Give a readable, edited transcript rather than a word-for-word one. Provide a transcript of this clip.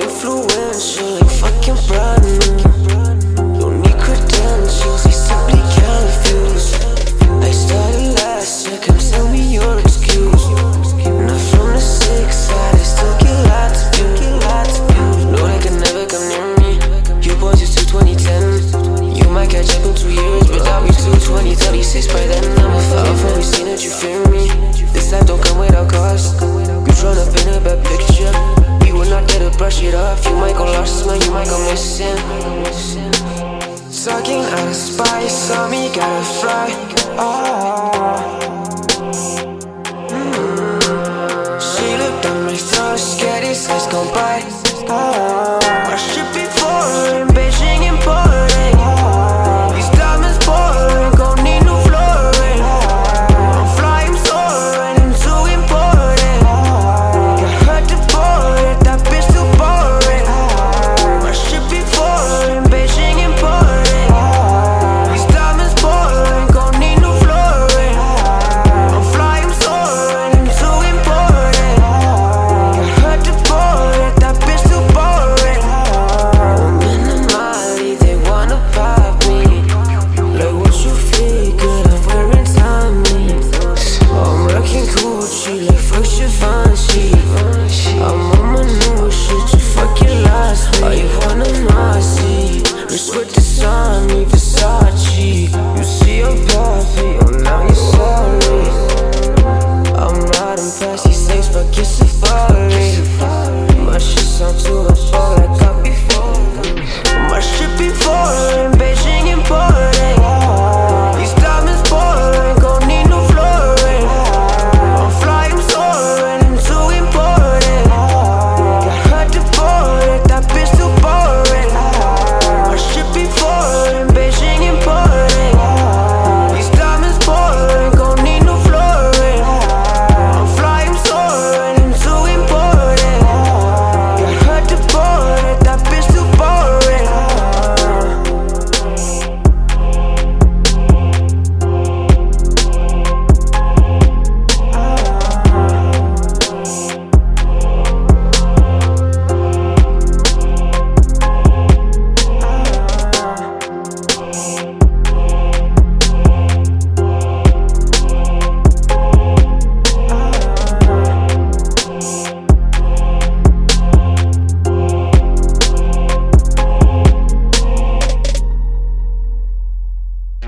influential, you fucking brand new. Don't need credentials, they simply confused. I started last year, come tell me your excuse. Not from the sick side, I still get lots of views. No, they can never come near me. You boys used to 2010. You might catch up in 2 years, but I'll be 2036 by then. I'm a fuck. I've always seen that you fear me. This life don't come without cost. You drawn up in a bad picture. We will not get to brush it off. You might go lost, man, you might go missing. Sucking out of spice on me, gotta fly. She looked at my throat, scared his eyes gone by.